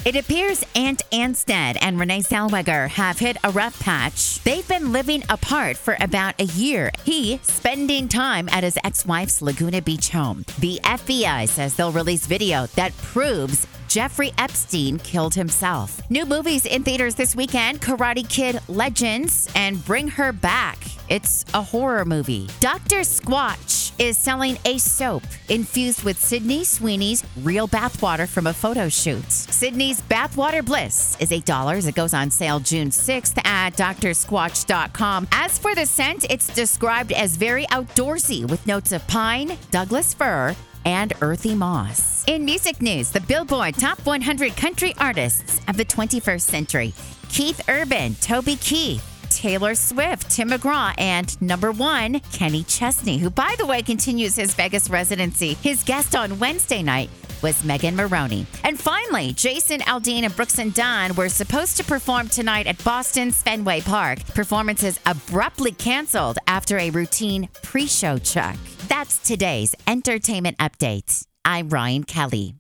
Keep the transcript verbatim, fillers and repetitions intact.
It appears Ant Anstead and Renee Zellweger have hit a rough patch. They've been living apart for about a year. He spending time at his ex-wife's Laguna Beach home. The F B I says they'll release video that proves Jeffrey Epstein killed himself. New movies in theaters this weekend, Karate Kid Legends and Bring Her Back. It's a horror movie. Doctor Squatch is selling a soap infused with Sydney Sweeney's real bathwater from a photo shoot. Sydney's Bathwater Bliss is eight dollars. It goes on sale June sixth at d r squatch dot com. As for the scent, it's described as very outdoorsy with notes of pine, Douglas fir, and earthy moss. In music news, the Billboard Top one hundred Country Artists of the twenty-first Century. Keith Urban, Toby Keith, Taylor Swift, Tim McGraw, and number one, Kenny Chesney, who, by the way, continues his Vegas residency. His guest on Wednesday night was Megan Maroney. And finally, Jason Aldean and Brooks and Dunn were supposed to perform tonight at Boston's Fenway Park. Performances abruptly canceled after a routine pre-show check. That's today's entertainment update. I'm Ryan Kelly.